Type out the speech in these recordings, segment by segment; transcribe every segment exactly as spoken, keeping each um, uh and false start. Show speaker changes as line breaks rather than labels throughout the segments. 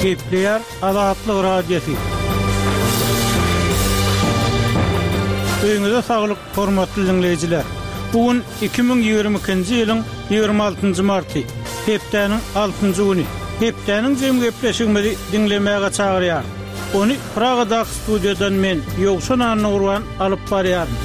Gepleyer Azatlyk Radiosu. Öňüňizde saglyk, hormatly dinleyijiler. Bugün iki bin ýygrimi ikinji ýylyň ýygrimi altynjy marty, hepdeniň altynjy güni. Hepdeniň jem gepleşigimizi dinlemäge çagyrýar. Onu Pragada studiýadan men Ýogşan Anurwan alyp barýarym.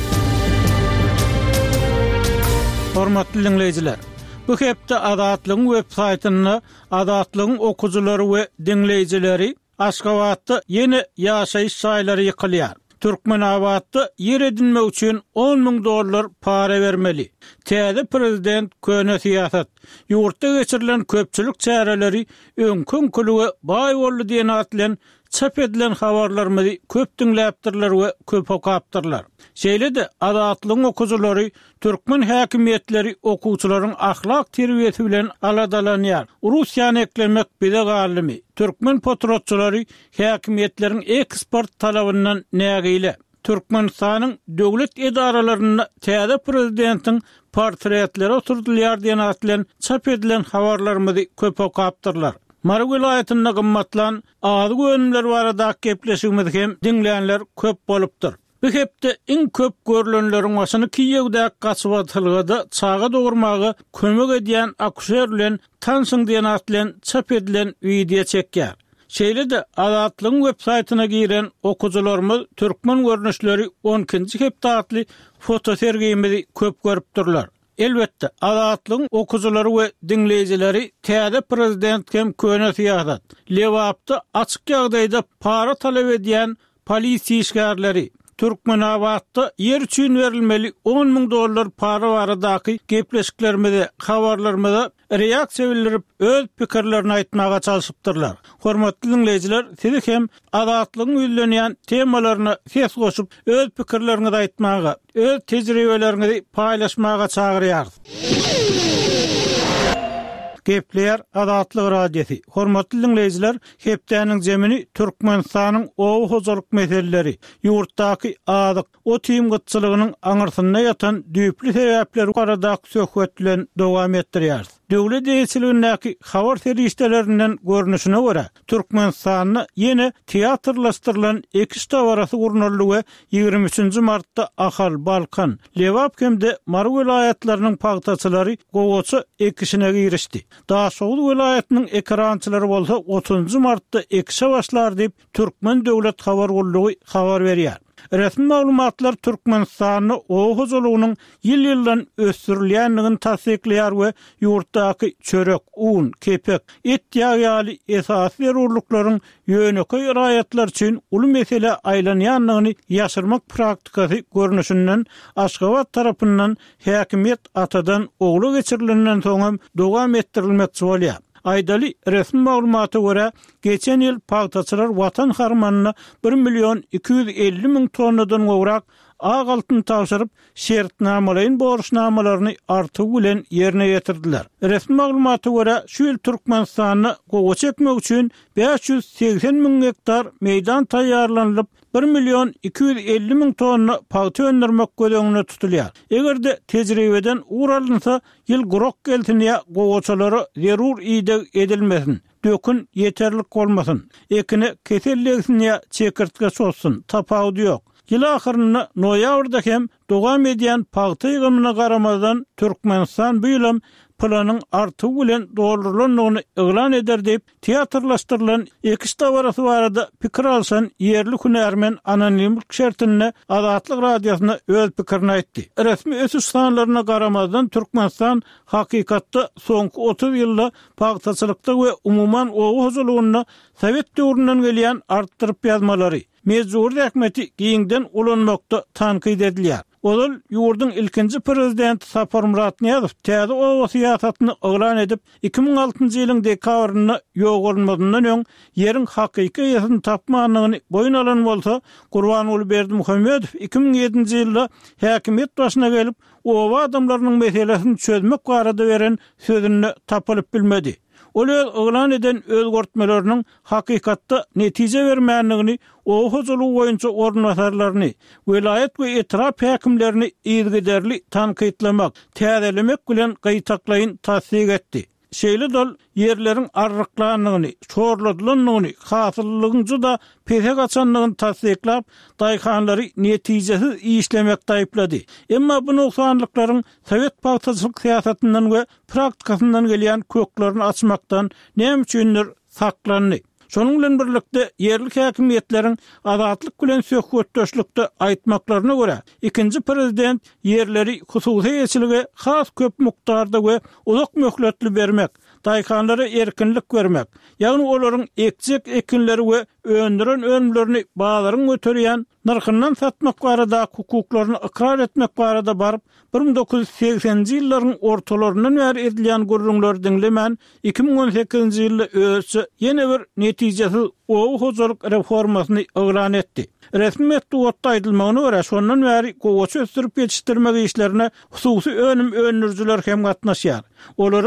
Hormatly dinleyijiler, bu hepde Azatlygyň web-saýtyna Azatlygyň okuwçylary we dinleyijileri Aşgabatda ýene ýaşaýyş saýlary ýykylýar. Türkmenabatda yer edinmek üçin on ming dollar para vermeli. Täze prezident köne siýasat, ýurtda geçirilen köpçülik çäreleri öňkün kulüge baý boldy diýen atlan çap edilen habarlarymyzy köp dinläpdirler we köp okapdyrlar. Şeýle-de Azatlygyň okuwçylary türkmen häkimetleri okuwçylaryň ahlak terbiýeti bilen aladalanýar. Russiýany eklemek bile galimy. Türkmen patriotçylary häkimetleriň eksport talabyndan nägile. Türkmenistanyň döwlet edaralaryna täze prezidentin portretleri oturdylýar diýen atlan çap edilen habarlarymyzy köp okapdyrlar. Mar vilayatyna gymmatlan azy gönümler barada gepleşigimiz hem dinleýänler köp bolupdyr. Bu hepde iň köp görülenleriň başyny kiýegde gaçybatylgyda çaga dogurmagy kömek edýän akusher bilen tansyň diýen atlan çap edilen video çekýär. Şeýle-de Azatlygyň web-saýtyna giren okuwçylarymyz türkmen görnüşleri on ikinji hepde atly foto sergimizi köp görüpdirler. Elbette Azatlygyň okuwçylary we dinleyijileri täze prezident hem köne siýasat, lewapda açyk ýagdaýda para talap edýän polisiýa işgärleri, Türkmenabatda yer üçin verilmeli on ming dollar para baradaky gepleşiklerimizde, habarlarymyzda reaksiýa bildirip öz pikirlerini aýtmaga çalışypdyrlar. Hormatly dinleyijiler, siz hem Azatlygyň ýüzlenýän temalaryna ses goşup öz pikirlerinizi aýtmaga, öz tejribelerinizi paýlaşmaga çagyrýarys. Gepleyer Azatlyk Radiosu. Hormatly dinleyijiler, hepdeniň jemini Türkmenistanyň ow hojalyk meseleleri, ýurtdaky azyk, otyym gytçylygynyň aňyrsyna ýatan düýpli sebäpleri barada söhbet bilen dowam etdirýär. Döwlet eýçiligindäki habar serişdelerinden görnüşine görä, Türkmenistanyny ýene teatrlaşdyrylan iki tawarasy gurnuldy we ýygrimi üçinji martda Ahal, Balkan, Lewap hemde Mar vilayatlarynyň pagtaçylary gowaçy ekişine girişdi. Daşoğlu vilayatynyň ekrançylary bolsa otuzunji martda ekişe başlar diýip Türkmen döwlet habar gullugy habar berýär. Resmi maglumatlar Türkmenistanyň ow hojalygynyň ýyl-ýyldan ösdürilýänligini tasdikleýär we ýurtdaky çörek, un, kepek, et ýaly esasy zerurlyklaryň ýöneköy raýatlar üçin uly mesele aýlanýanlygyny ýaşyrmak praktikasy görnüşinden Aşgabat tarapyndan häkimet atadan ogly geçirilenden soňam dowam etdirilmekçi bolýar. Aýdaly resmi maglumaty görä, geçen ýyl pagtaçylar watan harmanyna bir million iki yüz elli ming tonnadan gowrak ag altyn tapşyryp şertnamalaryň borçnamalaryny artyw bilen ýerine ýetirdiler. Resmi maglumaty görä, şu ýyl Türkmenistanyny gowa çekmek üçin beş yüz seksen ming hektar meýdan taýýarlanyp bir million iki yüz elli ming tonna pagty öndürmek gödeňine tutulýar. Egerde tejribeden uralynsa ýyl gurok geltinýä gowaçylary zerur ýyda edilmesin. Dökün yeterlik bolmasyn. Ekine keselligine çekirtge sosun, tapawdy ýok. Ýyl ahyryna noýabrda hem dowam edýän pagty ýygymyna garamazdan Türkmenistan bu ýylam planyň artyw bilen doldurulanlygyny eglan eder diýip teatrlaşdyrylan iki tawarasy barada pikir alsan ýerli hünärmen anonimlik şertine Azatlyk Radiosyna öz pikirini aýtdy. Resmi ösüş sanlaryna garamazdan Türkmenistan hakykatda soňky otuz ýylda pagtaçylykda we umuman ow hojalygyna Sowet döwründen gelýän artdyryp ýazmalary mezur häkmeti giňden ulanmakda tankyd edilýär. Olal ýurdun ilkinji prezidenti Sapar Murat Niýazow täze ow siýasatyny eglan edip iki bin altynjy ýylyň dekabryna ýogurlmadyndan öň ýeriň hakyky ýasyny tapmanlygyny boyun alan bolsa, Gurbanuly Berdimuhammedow iki bin ýedinji ýylda häkimet başyna gelip owa adamlarynyň meselesini çözmek barada beren sözüni tapylyp bilmedi. Ol eglan eden özgörtmelerini hakykatda netije bermänligini, o hojalyk boýunça ornatarlaryny, vilayet we etrap häkimlerini ýergiderli tankytlamak, täzelemek bilen gaýtaklaýyn tasdik etdi. şeýle dol yerlerin arryklanyny, çorladylynyny, hasyllygyny da pese gaçanlygyny tasdiklap, daýkanlary netijesiz işlemek daýyplady. Emma bu noksanlyklaryň Sowet paýtaçylyk syýasatyndan we praktikasyndan gelýän köklerini açmakdan näme üçindir saklandy. Şonuň bilen birlikde yerlik häkimiýetleriň azatlyk bilen söhbetdeşlikde aýtmaklaryna görä, ikinji prezident yerleri hususy ýeçilige has köp mukdarda we uzak möhletli bermek, daýkanlara erkinlik bermek, ýagny olaryň ekjek ekinleri we öndüren önümlerini bazaryn götürýän narkyndan satmak barada hukuklaryny ikrar etmek barada baryp bir ming dokuz yüz seksenji ýyllaryň ortalaryndan bäri edilýän gurrunlar dinlemän iki ming on sekizinji ýylda öýsü ýene bir netijesiz owu hozurlyk reformasyny elan etdi. Resmi metodda aýdylmagyna görä şondan bäri gowaç ösdürip ýetişdirmek işlerine hususy önüm önürjüler hem gatnaşýar. Olary